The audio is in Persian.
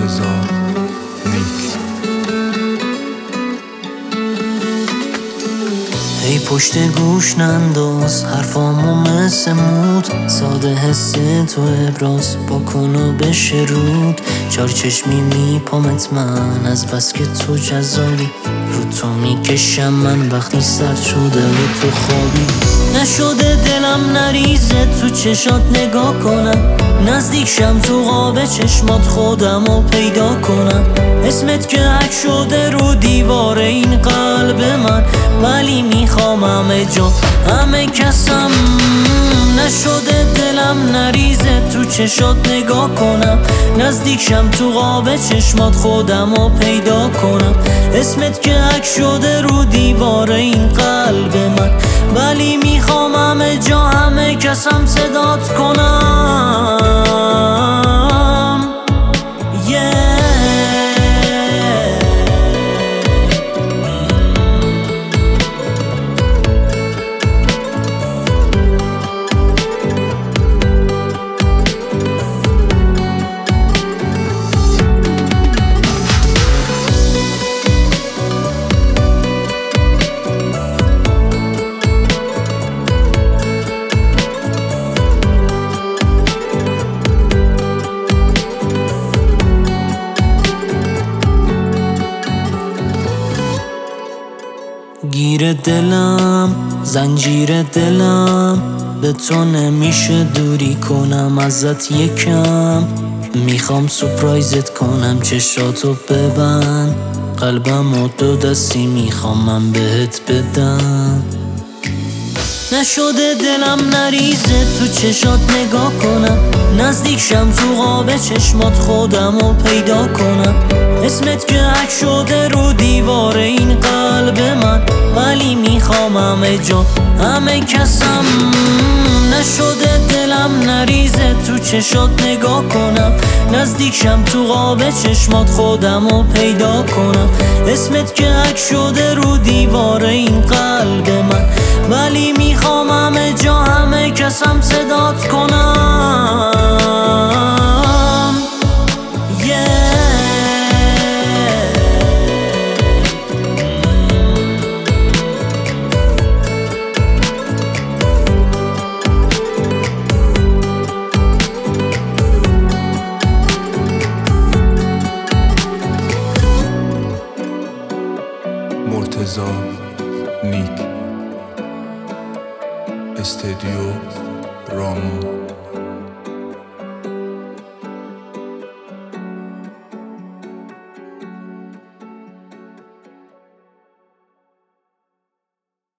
مرتضی میکس. ای پشت گوش ننداز حرفامو مثل مود، ساده حس تو ابراز بکن و بشه رود. چار چشمی میپامت من از بس که تو جذابی، رو تو میکشم من وقتی سرد شده و تو خوابی. نشده دلم نریزه تو چشات نگاه کنم، نزدیک شم تو قاب چشمات خودمو پیدا کنم. اسمت که عک شده رو دیوار این قلب من، ولی میخوام همه جا همه کسم. نشده دلم نریزه تو چشات نگاه کنم، نزدیک شم تو قاب چشمات خودمو پیدا کنم. اسمت که عک شده رو دیوار این قلب من، ولی میخوام همه جا همه کسم صدات کنم. گیر دلم زنجیر دلم، به تو نمیشه دوری کنم ازت یکم. میخوام سپرایزت کنم چشاتو ببند، قلبم و دو دستی میخوام من بهت بدم. نشده دلم نریزه تو چشات نگاه کنم، نزدیک شم تو قاب چشمات خودمو پیدا کنم. اسمت که عک شده رو دیوار این قلب من، ولی میخوام همه جا همه کسم. نشده دلم نریزه تو چشات نگاه کنم، نزدیک شم تو قاب چشمات خودمو پیدا کنم. اسمت که عک شده رو دیوار این قلب من، ولی میخوام همه جا همه کسم صدات کنم. مرتضی